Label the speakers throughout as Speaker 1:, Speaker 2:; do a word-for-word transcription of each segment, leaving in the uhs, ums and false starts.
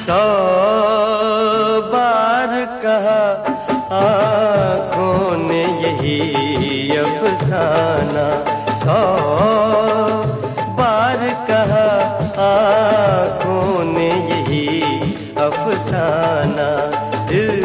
Speaker 1: सौ बार कहा आँखों ने यही अफसाना, सौ बार कहा आँखों ने यही अफसाना। दिल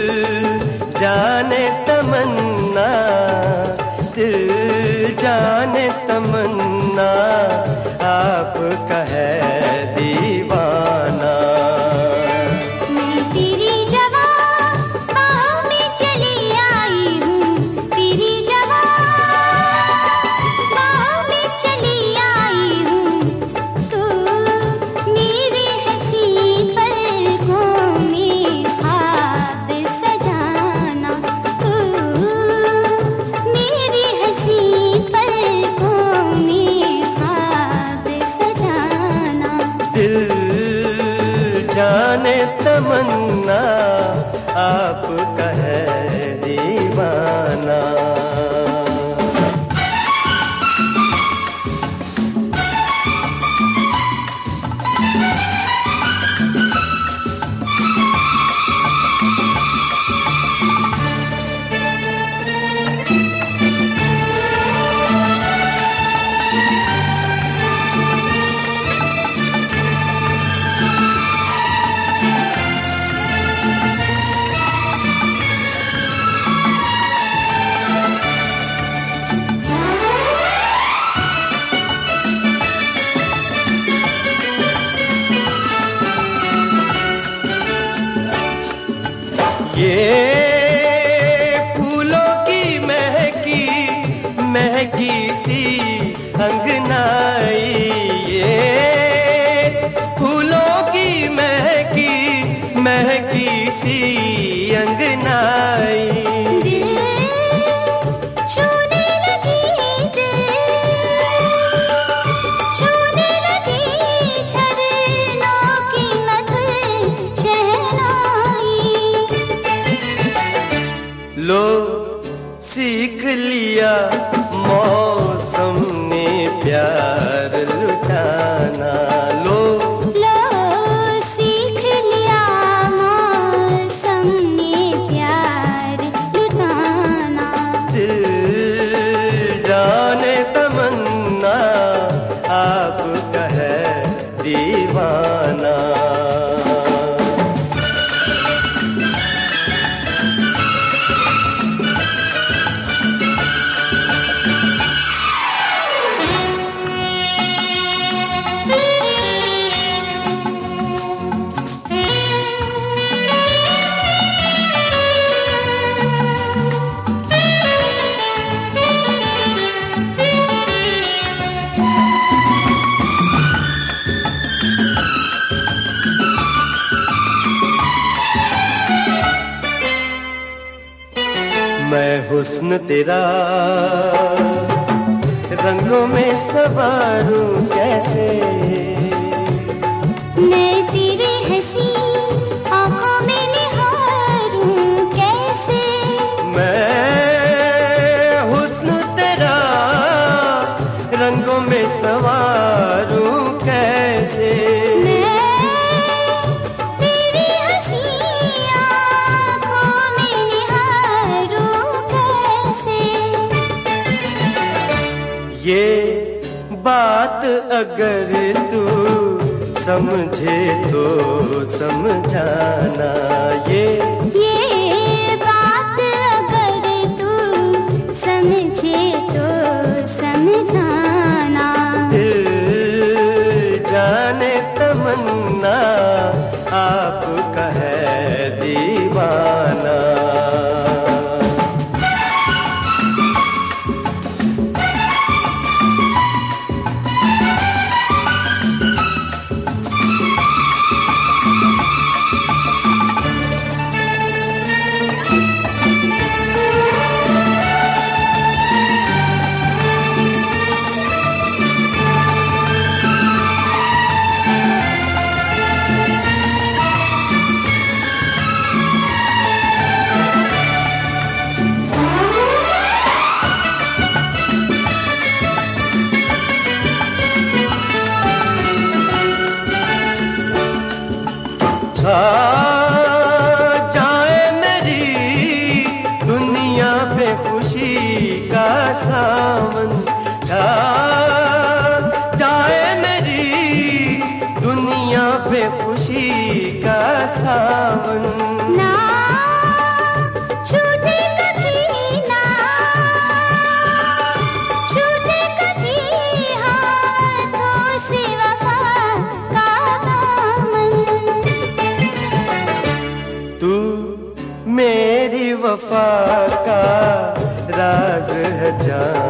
Speaker 1: जाने तमन्ना, दिल जाने तमन्ना, आपका है दीवाना।
Speaker 2: मैं तेरी जवां बाहों में चली आई हूँ, तेरी जवां बाहों में चली आई हूँ। तू मेरे हंसी पलकों में ख्वाब सजाना, तू मेरी हंसी पलकों में ख्वाब सजाना।
Speaker 1: दिल जाने तमन्ना, आपका है दीवाना। ये फूलों की महकी महकी सी अंगनाई, ये फूलों की महकी महकी सी अंगनाई।
Speaker 2: दिल छूने लगी, दिल छूने लगी झरनों की मधुर शहनाई।
Speaker 1: लो सीख लिया मौसम ने प्यार लुटाना, लो
Speaker 2: लो सीख लिया मौसम ने प्यार लुटाना।
Speaker 1: दिल जाने तमन्ना, आपका है दीवाना। मैं हुस्न तेरा रंगों में संवारूं कैसे,
Speaker 2: मैं तेरी हंसी आँखों में निहारूं कैसे।
Speaker 1: मैं हुस्न तेरा रंगों में संवारूं कैसे। ये बात अगर तू समझे तो समझाना, ये
Speaker 2: ये बात अगर तू समझे तो समझाना।
Speaker 1: दिल जाने तमन्ना, आपका है दीवाना। छा जाए मेरी दुनिया पे खुशी का सावन, छा जाए मेरी दुनिया पे खुशी का सावन।
Speaker 2: ना छूटे कभी ना छूटे कभी हाथों से वफा का दामन।
Speaker 1: तू मेरी वफा का राज है जान।